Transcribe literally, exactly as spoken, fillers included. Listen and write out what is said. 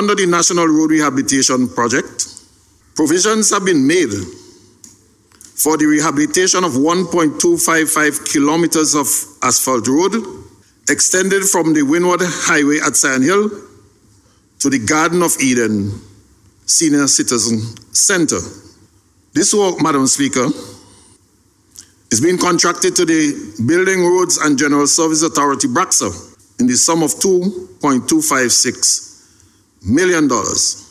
under the National Road Rehabilitation Project, provisions have been made for the rehabilitation of one point two five five kilometers of asphalt road extended from the Windward Highway at Sion Hill to the Garden of Eden Senior Citizen Center. This work, Madam Speaker, is being contracted to the Building Roads and General Service Authority, BRAXA, in the sum of two point two five six million dollars.